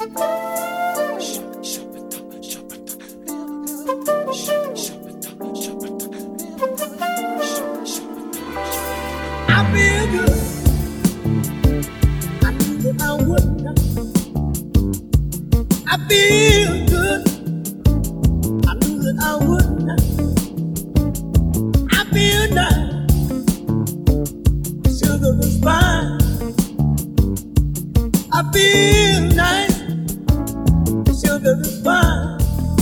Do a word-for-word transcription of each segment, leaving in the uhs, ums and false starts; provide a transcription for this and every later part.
I feel good. I knew that I would. I feel good. I knew that I would. I feel nice. Sugar is fine. I feel nice. Sugar is fine.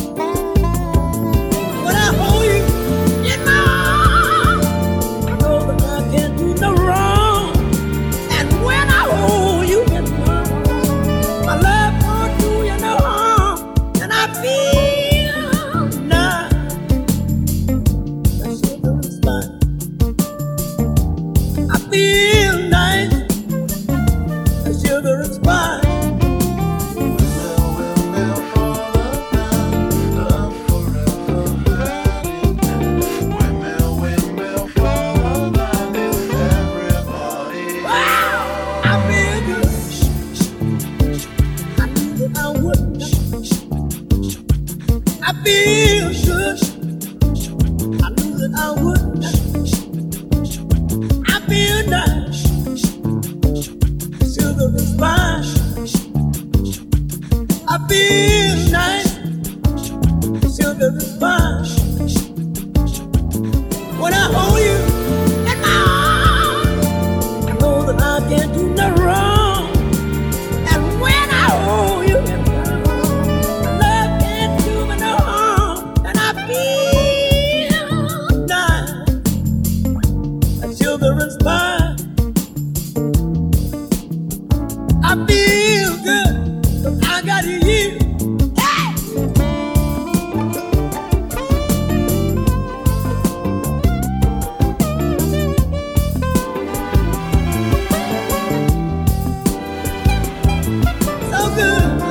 When I hold you in my arms, I know that I can't do no wrong. And when I hold you in my arms, my love won't do you no harm. And I feel nice. That sugar is fine. I feel nice. That sugar is fine. I feel good. I knew that I would. I feel nice. Sugar is fine. I feel nice. Sugar is fine. When I hold you in my arms, I know that I can't do no wrong. And when I hold you in my arms, love can't do me no harm. And I feel nice. That sugar is fine. I feel good. 'Cause I got you. Hey! So good.